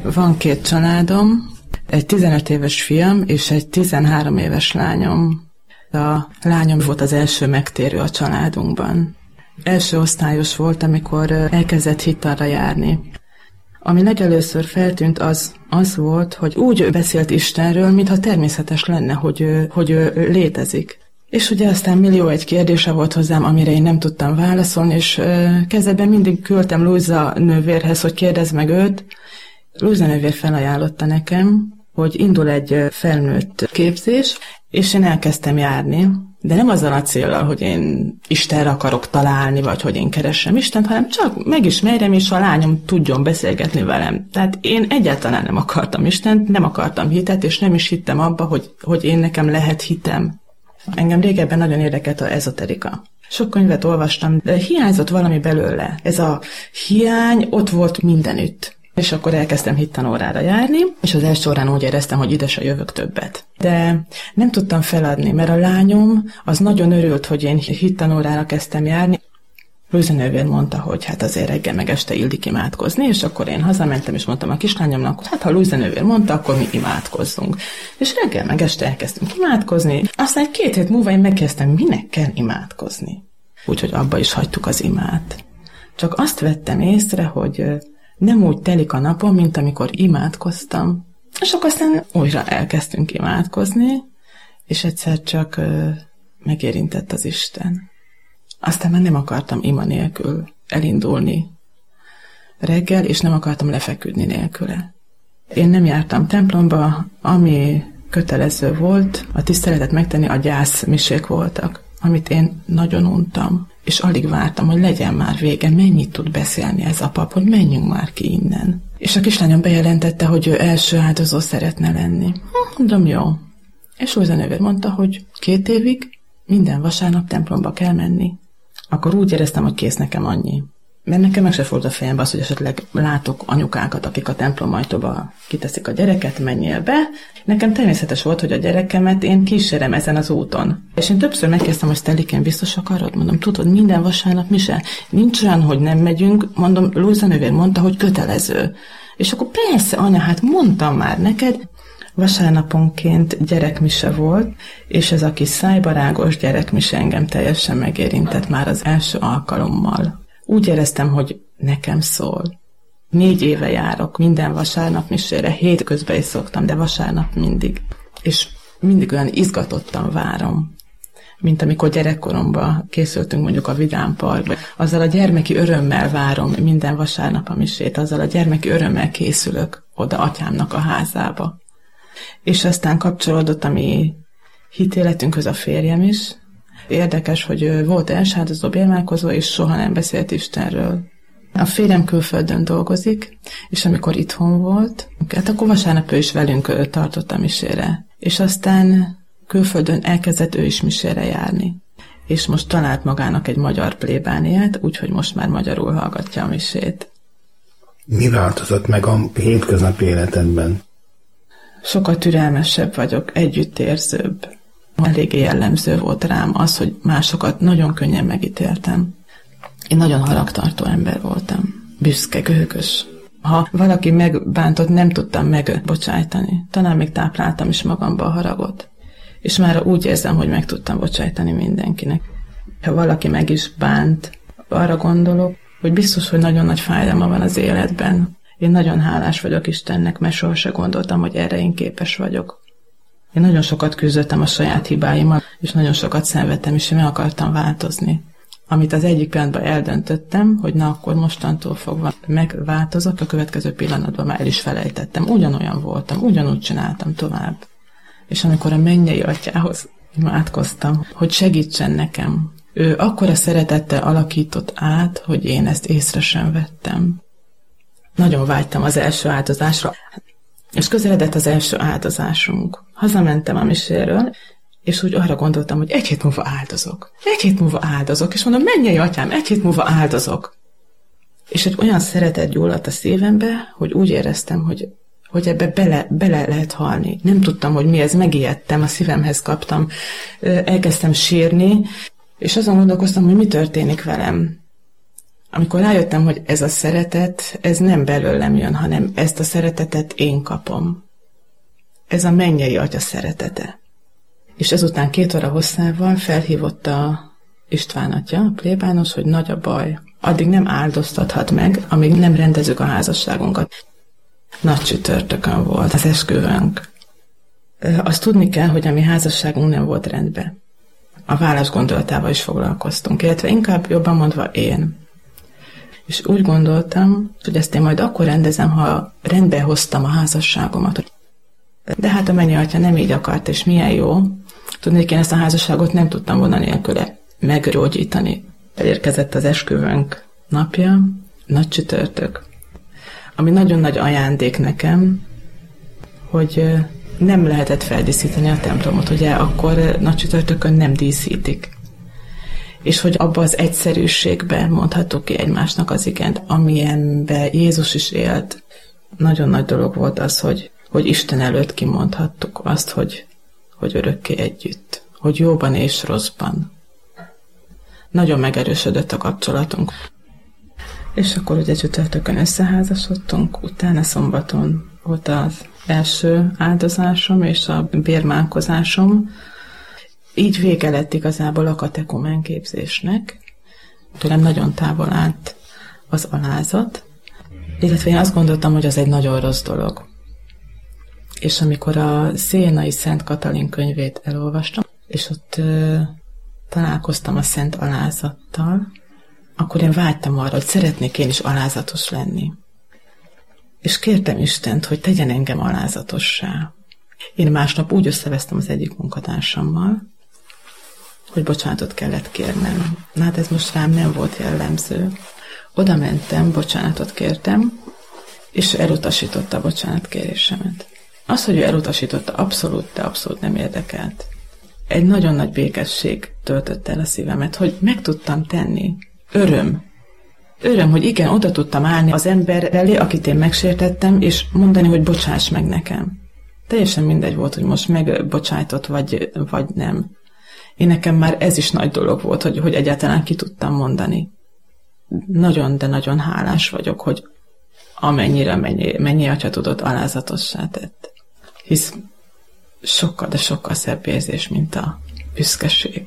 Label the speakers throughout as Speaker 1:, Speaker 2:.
Speaker 1: Van 2 családom, egy 15 éves fiam és egy 13 éves lányom. A lányom volt az első megtérő a családunkban. Első osztályos volt, amikor elkezdett hittanra járni. Ami legelőször feltűnt, az volt, hogy úgy beszélt Istenről, mintha természetes lenne, hogy ő létezik. És ugye aztán millió egy kérdése volt hozzám, amire én nem tudtam válaszolni, és kezdetben mindig küldtem Luisa nővérhez, hogy kérdezz meg őt. Luisa nővér felajánlotta nekem, hogy indul egy felnőtt képzés, és én elkezdtem járni. De nem azzal a céllal, hogy én Istenre akarok találni, vagy hogy én keressem Istent, hanem csak megismerjem, és a lányom tudjon beszélgetni velem. Tehát én egyáltalán nem akartam Istent, nem akartam hitet, és nem is hittem abba, hogy én nekem lehet hitem. Engem régebben nagyon érdekelt az ezoterika. Sok könyvet olvastam, de hiányzott valami belőle. Ez a hiány ott volt mindenütt. És akkor elkezdtem hittanórára járni, és az első órán úgy éreztem, hogy ide se jövök többet. De nem tudtam feladni, mert a lányom az nagyon örült, hogy én hittanórára kezdtem járni. Luisa nővér mondta, hogy hát azért reggel meg este illik imádkozni, és akkor én hazamentem, és mondtam a kislányomnak, hogy hát ha Luisa nővér mondta, akkor mi imádkozzunk. És reggel meg este elkezdtünk imádkozni, aztán 2 hét múlva én megkezdtem, minek kell imádkozni. Úgyhogy abba is hagytuk az imát. Csak azt vettem észre, hogy nem úgy telik a napom, mint amikor imádkoztam. És akkor aztán újra elkezdtünk imádkozni, és egyszer csak megérintett az Isten. Aztán már nem akartam ima nélkül elindulni reggel, és nem akartam lefeküdni nélküle. Én nem jártam templomba, ami kötelező volt, a tiszteletet megtenni, a gyászmisék voltak, amit én nagyon untam. És alig vártam, hogy legyen már vége, mennyit tud beszélni ez a pap, hogy menjünk már ki innen. És a kislányom bejelentette, hogy ő első áldozó szeretne lenni. Mondom, jó. És Luisa nővér mondta, hogy 2 évig minden vasárnap templomba kell menni. Akkor úgy éreztem, hogy kész, nekem annyi. Mert nekem meg se fordult a fejembe az, hogy esetleg látok anyukákat, akik a templom ajtóba kiteszik a gyereket, menjél be. Nekem természetes volt, hogy a gyerekemet én kísérem ezen az úton. És én többször megkezdtem, hogy Stellikén biztos akarod? Mondom, tudod, minden vasárnap mise. Nincs olyan, hogy nem megyünk. Mondom, Luisa nővér mondta, hogy kötelező. És akkor persze, anya, hát mondtam már neked. Vasárnaponként gyerekmise volt, és ez a kis szájbarágos gyerekmise engem teljesen megérintett már az első alkalommal. Úgy éreztem, hogy nekem szól. 4 éve járok minden vasárnap misére, hétközben is szoktam, de vasárnap mindig. És mindig olyan izgatottan várom, mint amikor gyerekkoromban készültünk mondjuk a Vidám Parkba. Azzal a gyermeki örömmel várom minden vasárnap a misét, azzal a gyermeki örömmel készülök oda atyámnak a házába. És aztán kapcsolódott a mi hitéletünkhöz a férjem is. Érdekes, hogy volt elsáldozó bérmálkozó, és soha nem beszélt Istenről. A férjem külföldön dolgozik, és amikor itthon volt, hát akkor vasárnap ő is velünk tartott a misére. És aztán külföldön elkezdett ő is misére járni. És most talált magának egy magyar plébániát, úgyhogy most már magyarul hallgatja a misét.
Speaker 2: Mi változott meg a hétköznapi életedben?
Speaker 1: Sokkal türelmesebb vagyok, együttérzőbb. Eléggé jellemző volt rám az, hogy másokat nagyon könnyen megítéltem. Én nagyon haragtartó ember voltam. Büszke, gőgös. Ha valaki megbántott, nem tudtam megbocsájtani. Talán még tápláltam is magamba a haragot. És már úgy érzem, hogy meg tudtam bocsájtani mindenkinek. Ha valaki meg is bánt, arra gondolok, hogy biztos, hogy nagyon nagy fájdalma van az életben. Én nagyon hálás vagyok Istennek, mert sohasem gondoltam, hogy erre én képes vagyok. Én nagyon sokat küzdöttem a saját hibáimmal, és nagyon sokat szenvedtem, és én meg akartam változni. Amit az egyik pillanatban eldöntöttem, hogy na akkor mostantól fogva megváltozok, a következő pillanatban már el is felejtettem. Ugyanolyan voltam, ugyanúgy csináltam tovább. És amikor a mennyei atyához imádkoztam, hogy segítsen nekem, ő akkora szeretettel alakított át, hogy én ezt észre sem vettem. Nagyon vágytam az első áldozásra, és közeledett az első áldozásunk. Hazamentem a miséről, és úgy arra gondoltam, hogy 1 hét múlva áldozok. 1 hét múlva áldozok, és mondom, mennyei atyám, 1 hét múlva áldozok. És egy olyan szeretet gyulladt a szívembe, hogy úgy éreztem, hogy ebbe bele lehet halni. Nem tudtam, hogy mi ez, megijedtem, a szívemhez kaptam, elkezdtem sírni, és azon gondolkoztam, hogy mi történik velem. Amikor rájöttem, hogy ez a szeretet, ez nem belőlem jön, hanem ezt a szeretetet én kapom. Ez a mennyei Atya szeretete. És ezután 2 óra hosszával felhívott a István atya, a plébános, hogy nagy a baj. Addig nem áldoztathat meg, amíg nem rendezzük a házasságunkat. Nagy csütörtökön volt az esküvőnk. Azt tudni kell, hogy a mi házasságunk nem volt rendben. A vállás gondolatával is foglalkoztunk, illetve inkább jobban mondva én. És úgy gondoltam, hogy ezt én majd akkor rendezem, ha rendbe hoztam a házasságomat. De hát a mennyei Atya nem így akart, és milyen jó. Tudni, hogy én ezt a házasságot nem tudtam volna nélküle meggyógyítani. Elérkezett az esküvőnk napja, nagy csütörtök, ami nagyon nagy ajándék nekem, hogy nem lehetett feldíszíteni a templomot, ugye akkor nagy csütörtökön nem díszítik. És hogy abba az egyszerűségben mondhattuk ki egymásnak az igent, amilyenben Jézus is élt. Nagyon nagy dolog volt az, hogy Isten előtt kimondhattuk azt, hogy örökké együtt, hogy jóban és rosszban. Nagyon megerősödött a kapcsolatunk. És akkor ugye csütörtökön összeházasodtunk, utána szombaton volt az első áldozásom és a bérmálkozásom. Így vége lett igazából a katekumén képzésnek. Tőlem nagyon távol állt az alázat, illetve én azt gondoltam, hogy az egy nagyon rossz dolog. És amikor a Sienai Szent Katalin könyvét elolvastam, és ott találkoztam a szent alázattal, akkor én vágytam arra, hogy szeretnék én is alázatos lenni. És kértem Istent, hogy tegyen engem alázatossá. Én másnap úgy összevesztem az egyik munkatársammal, hogy bocsánatot kellett kérnem. Na hát ez most rám nem volt jellemző. Oda mentem, bocsánatot kértem, és elutasította a bocsánatkérésemet. Az, hogy ő elutasította, abszolút nem érdekelt. Egy nagyon nagy békesség töltött el a szívemet, hogy meg tudtam tenni. Öröm, hogy igen, oda tudtam állni az ember elé, akit én megsértettem, és mondani, hogy bocsáss meg nekem. Teljesen mindegy volt, hogy most megbocsájtott, vagy nem. Én nekem már ez is nagy dolog volt, hogy egyáltalán ki tudtam mondani. Nagyon, de nagyon hálás vagyok, hogy amennyire mennyi Atya tudott, alázatossá tett. Hisz sokkal, de sokkal szebb érzés, mint a büszkeség.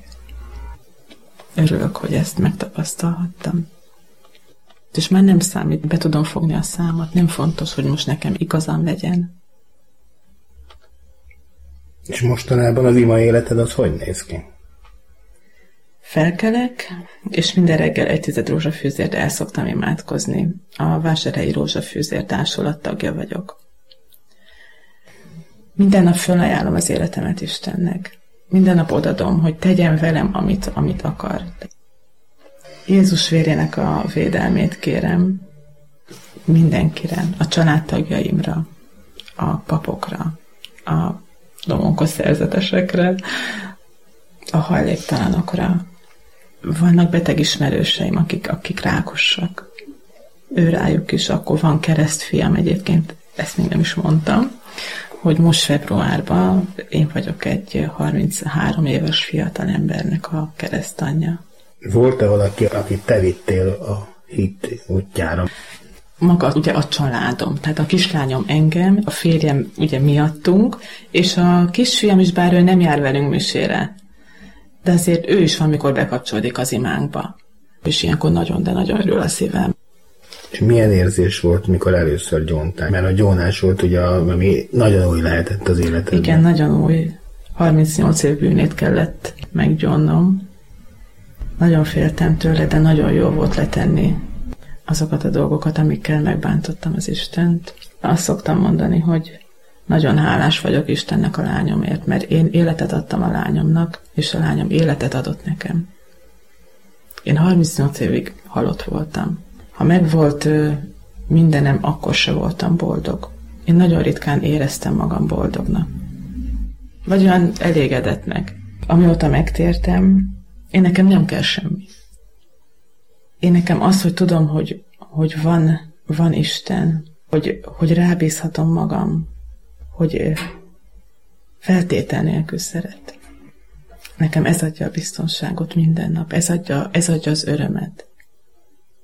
Speaker 1: Örülök, hogy ezt megtapasztalhattam. És már nem számít, be tudom fogni a számot, nem fontos, hogy most nekem igazam legyen.
Speaker 2: És mostanában az ima életed az hogy néz ki?
Speaker 1: Felkelek, és minden reggel 1 tized rózsafűzért el szoktam imádkozni. A Vásárhelyi Rózsafűzér Társulat tagja vagyok. Minden nap fölajánlom az életemet Istennek. Minden nap odadom, hogy tegyen velem, amit akar. Jézus vérének a védelmét kérem mindenkire, a családtagjaimra, a papokra, a domonkos szerzetesekre, a hajléktalanokra. Vannak beteg ismerőseim, akik rákosak. Őrájuk is, akkor van keresztfiam, egyébként ezt még nem is mondtam, hogy most februárban én vagyok egy 33 éves fiatal embernek a keresztanyja.
Speaker 2: Volt-e valaki, akit te vittél a hit útjára?
Speaker 1: Maga ugye a családom, tehát a kislányom engem, a férjem ugye miattunk, és a kisfiam is, bár ő nem jár velünk misére, de azért ő is valamikor bekapcsolódik az imánkba. És ilyenkor nagyon, de nagyon örül a szívem.
Speaker 2: És milyen érzés volt, mikor először gyóntál? Mert a gyónás volt ugye, ami nagyon új lehetett az életedben.
Speaker 1: Igen, nagyon új. 38 év bűnét kellett meggyónnom. Nagyon féltem tőle, de nagyon jó volt letenni azokat a dolgokat, amikkel megbántottam az Istent. Azt szoktam mondani, hogy nagyon hálás vagyok Istennek a lányomért, mert én életet adtam a lányomnak, és a lányom életet adott nekem. Én 38 évig halott voltam. Ha megvolt mindenem, akkor se voltam boldog. Én nagyon ritkán éreztem magam boldognak. Vagy olyan elégedettnek. Amióta megtértem, én nekem nem kell semmi. Én nekem az, hogy tudom, hogy van Isten, hogy rábízhatom magam, hogy feltétel nélkül szeret. Nekem ez adja a biztonságot minden nap, ez adja az örömet.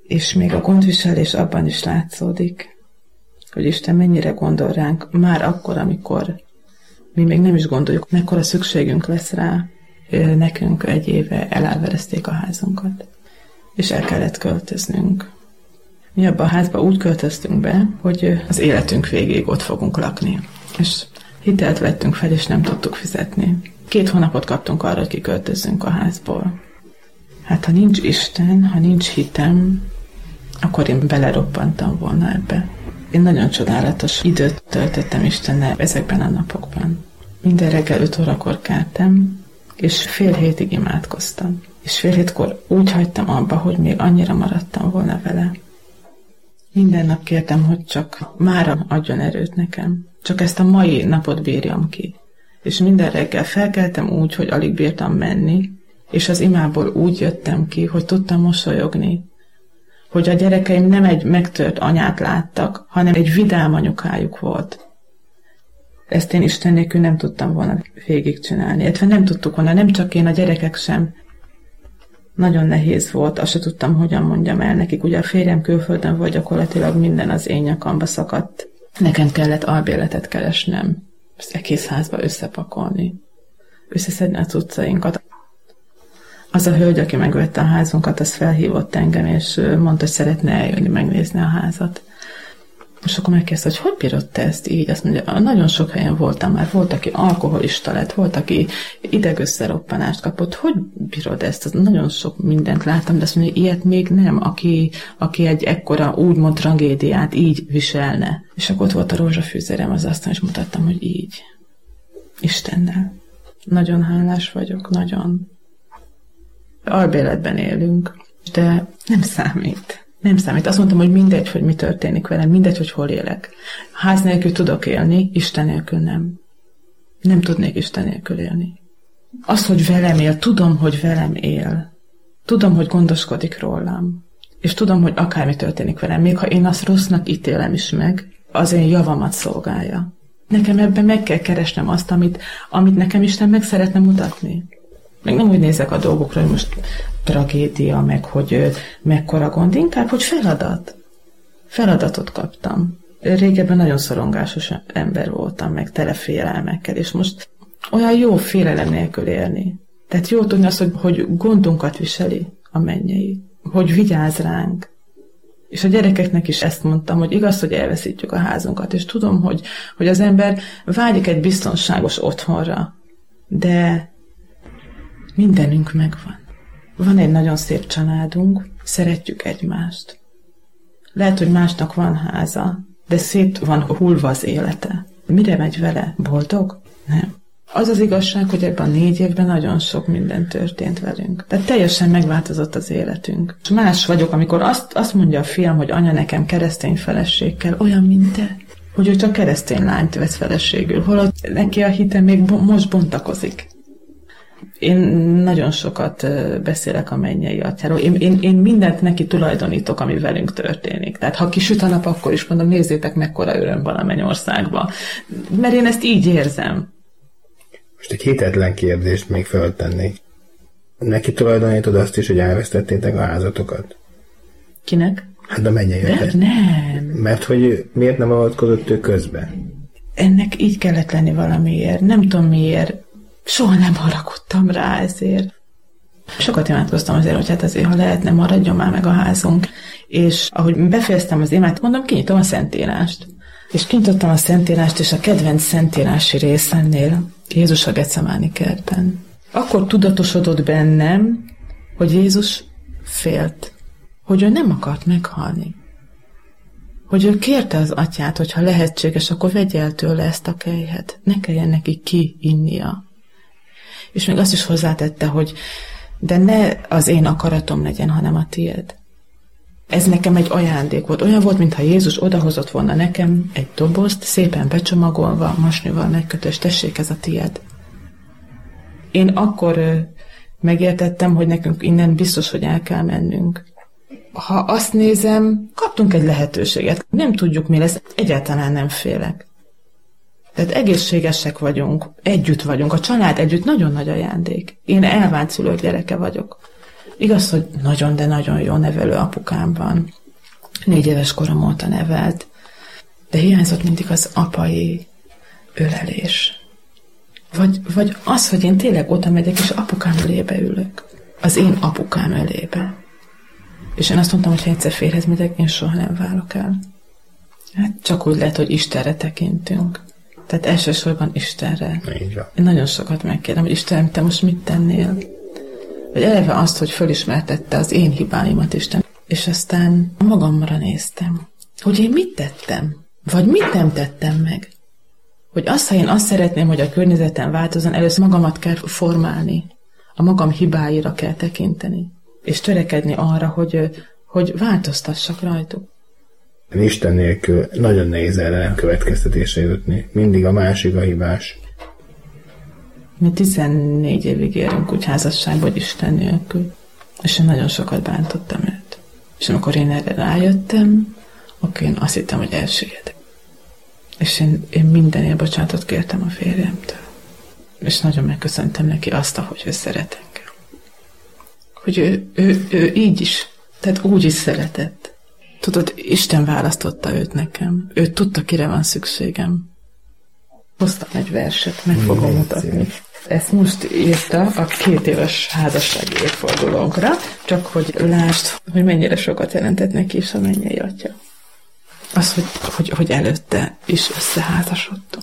Speaker 1: És még a gondviselés abban is látszódik, hogy Isten mennyire gondol ránk, már akkor, amikor mi még nem is gondoljuk, mekkora szükségünk lesz rá. Nekünk 1 éve elárverezték a házunkat, és el kellett költöznünk. Mi abban a házba úgy költöztünk be, hogy az életünk végéig ott fogunk lakni. És hitelt vettünk fel, és nem tudtuk fizetni. 2 hónapot kaptunk arra, hogy kiköltözzünk a házból. Hát ha nincs Isten, ha nincs hitem, akkor én beleroppantam volna ebbe. Én nagyon csodálatos időt töltöttem Istennel ezekben a napokban. Minden reggel 5 órakor keltem, és fél hétig imádkoztam. És fél hétkor úgy hagytam abba, hogy még annyira maradtam volna vele. Minden nap kértem, hogy csak mára adjon erőt nekem. Csak ezt a mai napot bírjam ki. És minden reggel felkeltem úgy, hogy alig bírtam menni, és az imából úgy jöttem ki, hogy tudtam mosolyogni. Hogy a gyerekeim nem egy megtört anyát láttak, hanem egy vidám anyukájuk volt. Ezt én Isten nélkül nem tudtam volna végigcsinálni. Illetve nem tudtuk volna, nem csak én, a gyerekek sem. Nagyon nehéz volt, azt se tudtam, hogyan mondjam el nekik. Ugye a férjem külföldön volt, gyakorlatilag minden az én nyakamba szakadt. Nekem kellett albérletet keresnem, az egész házba összepakolni, összeszedni a cuccainkat. Az a hölgy, aki megvette a házunkat, az felhívott engem, és mondta, hogy szeretne eljönni megnézni a házat. És akkor megkérdezte, hogy hogy bírod te ezt így? Azt mondja, nagyon sok helyen voltam már, volt, aki alkoholista lett, volt, aki idegösszeroppanást kapott. Hogy bírod ezt? Az nagyon sok mindent láttam, de azt mondja, ilyet még nem, aki egy ekkora úgymond tragédiát így viselne. És akkor ott volt a rózsafűzérem az asztalon, és mutattam, hogy így. Istennel. Nagyon hálás vagyok, nagyon. Albérletben élünk, de nem számít. Nem számít. Azt mondtam, hogy mindegy, hogy mi történik velem, mindegy, hogy hol élek. Ház nélkül tudok élni, Isten nélkül nem. Nem tudnék Isten nélkül élni. Az, hogy velem él, tudom, hogy velem él. Tudom, hogy gondoskodik rólam. És tudom, hogy akármi történik velem, még ha én azt rossznak ítélem is meg, az én javamat szolgálja. Nekem ebben meg kell keresnem azt, amit nekem Isten meg szeretne mutatni. Meg nem úgy nézek a dolgokra, hogy most tragédia, meg hogy mekkora gond, inkább, hogy feladat. Feladatot kaptam. Régebben nagyon szorongásos ember voltam, meg tele félelmekkel, és most olyan jó félelem nélkül élni. Tehát jó tudni azt, hogy gondunkat viseli a mennyei, hogy vigyáz ránk. És a gyerekeknek is ezt mondtam, hogy igaz, hogy elveszítjük a házunkat, és tudom, hogy az ember vágyik egy biztonságos otthonra, de mindenünk megvan. Van egy nagyon szép családunk, szeretjük egymást. Lehet, hogy másnak van háza, de szét van hullva az élete. Mire megy vele? Boldog? Nem. Az az igazság, hogy ebben a 4 évben nagyon sok minden történt velünk. Tehát teljesen megváltozott az életünk. És más vagyok, amikor azt mondja a fiam, hogy anya, nekem keresztény feleség kell, olyan, mint te. Hogy ő csak keresztény lányt vesz feleségül, holott neki a hite még most bontakozik. Én nagyon sokat beszélek a mennyei atyáról. Én mindent neki tulajdonítok, ami velünk történik. Tehát ha kisüt a nap, akkor is mondom, nézzétek, mekkora öröm van a mennyországban. Mert én ezt így érzem.
Speaker 2: Most egy hitetlen kérdést még feltennék. Neki tulajdonítod azt is, hogy elvesztettétek a házatokat?
Speaker 1: Kinek?
Speaker 2: Hát a mennyei atyát.
Speaker 1: Nem.
Speaker 2: Mert hogy miért nem avatkozott ő közbe?
Speaker 1: Ennek így kellett lenni valamiért. Nem tudom miért. Soha nem haragudtam rá ezért. Sokat imádkoztam azért, hogy hát azért, ha lehetne, maradjon már meg a házunk. És ahogy befejeztem az imát, mondom, kinyitom a szentírást. És kinyitottam a szentírást, és a kedvenc szentírási részemnél Jézus a Getsemáni kertben. Akkor tudatosodott bennem, hogy Jézus félt, hogy ő nem akart meghalni. Hogy ő kérte az atyát, hogy ha lehetséges, akkor vegye el tőle ezt a kelyhet. Ne kelljen neki kiinnia. És még azt is hozzátette, hogy de ne az én akaratom legyen, hanem a tiéd. Ez nekem egy ajándék volt. Olyan volt, mintha Jézus odahozott volna nekem egy dobozt, szépen becsomagolva, masnival megkötő, és tessék, ez a tiéd. Én akkor megértettem, hogy nekünk innen biztos, hogy el kell mennünk. Ha azt nézem, kaptunk egy lehetőséget. Nem tudjuk, mi lesz, egyáltalán nem félek. Tehát egészségesek vagyunk, együtt vagyunk, a család együtt nagyon nagy ajándék. Én elvált szülők gyereke vagyok. Igaz, hogy nagyon, de nagyon jó nevelő apukám van. 4 éves korom óta nevelt, de hiányzott mindig az apai ölelés. Vagy az, hogy én tényleg oda megyek, és apukám elébe ülök. Az én apukám elébe. És én azt mondtam, hogy ha egyszer férhez megyek, én soha nem válok el. Hát csak úgy lehet, hogy Istenre tekintünk. Tehát elsősorban Istenre. Én nagyon sokat megkérdem, hogy Istenem, te most mit tennél? Vagy eleve azt, hogy fölismertette az én hibáimat Isten. És aztán magamra néztem, hogy én mit tettem, vagy mit nem tettem meg. Hogy ha én azt szeretném, hogy a környezetem változzon, először magamat kell formálni. A magam hibáira kell tekinteni. És törekedni arra, hogy változtassak rajtuk.
Speaker 2: Isten nélkül nagyon nehéz erre következtetésre jutni. Mindig a másik a hibás.
Speaker 1: Mi 14 évig élünk úgy házasságban, hogy Isten nélkül. És én nagyon sokat bántottam őt. És amikor én erre rájöttem, akkor én azt hittem, hogy elsüllyedek. És én mindenért bocsánatot kértem a férjemtől. És nagyon megköszöntem neki azt, ahogy ő szeret engem. Hogy ő így is, tehát úgy is szeretett. Tudod, Isten választotta őt nekem. Ő tudta, kire van szükségem. Hoztam egy verset, meg fogom mutatni. Ezt most írta a 2 éves házassági évfordulónkra, csak hogy lásd, hogy mennyire sokat jelentett neki is a mennyei atya. Az, hogy előtte is összeházasodtunk.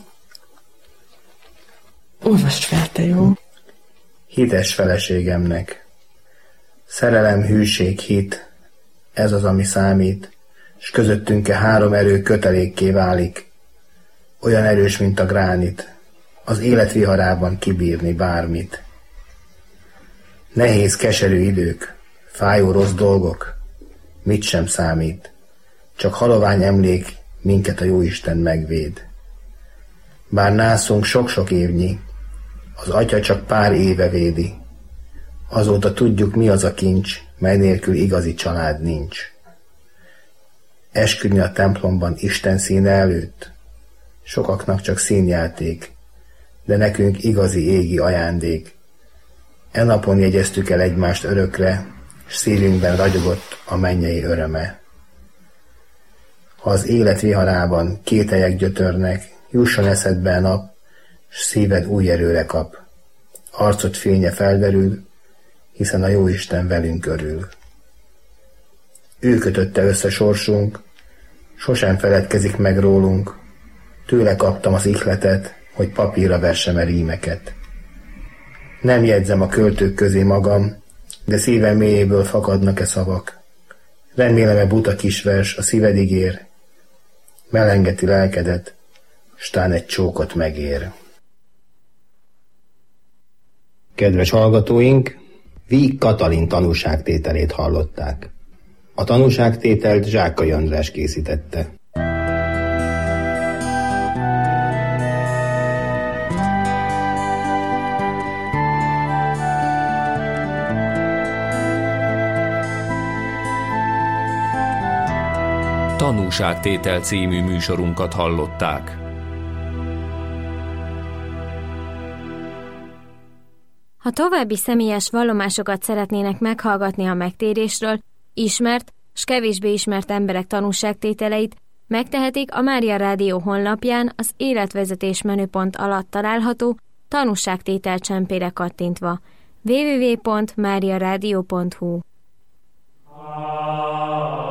Speaker 1: Olvasd fel, te jó?
Speaker 2: Hites feleségemnek. Szerelem, hűség, hit, ez az, ami számít, s közöttünk 3 erő kötelékké válik. Olyan erős, mint a gránit, az élet viharában kibírni bármit. Nehéz, keserű idők, fájó rossz dolgok, mit sem számít, csak halovány emlék minket a Jóisten megvéd. Bár nászunk sok-sok évnyi, az atya csak pár éve védi. Azóta tudjuk, mi az a kincs, mely nélkül igazi család nincs. Esküdni a templomban Isten színe előtt, sokaknak csak színjáték, de nekünk igazi égi ajándék. E napon jegyeztük el egymást örökre, s szívünkben ragyogott a mennyei öröme. Ha az élet viharában kételyek gyötörnek, jusson eszedbe a nap, s szíved új erőre kap. Arcod fénye felderül, hiszen a Jóisten velünk örül. Ő kötötte össze sorsunk, sosem feledkezik meg rólunk, tőle kaptam az ihletet, hogy papírra versem a rímeket. Nem jegyzem a költők közé magam, de szívem mélyéből fakadnak-e szavak. Remélem-e buta kisvers a szívedig ér, melengeti lelkedet, s tán egy csókot megér. Kedves hallgatóink, Víg Katalin tanúságtételét hallották. A tanúságtételt Zsákai András készítette.
Speaker 3: Tanúságtétel című műsorunkat hallották.
Speaker 4: Ha további személyes vallomásokat szeretnének meghallgatni a megtérésről, ismert s kevésbé ismert emberek tanúságtételeit, megtehetik a Mária Rádió honlapján az életvezetés menüpont alatt található tanúságtétel csempére kattintva. www.mariaradio.hu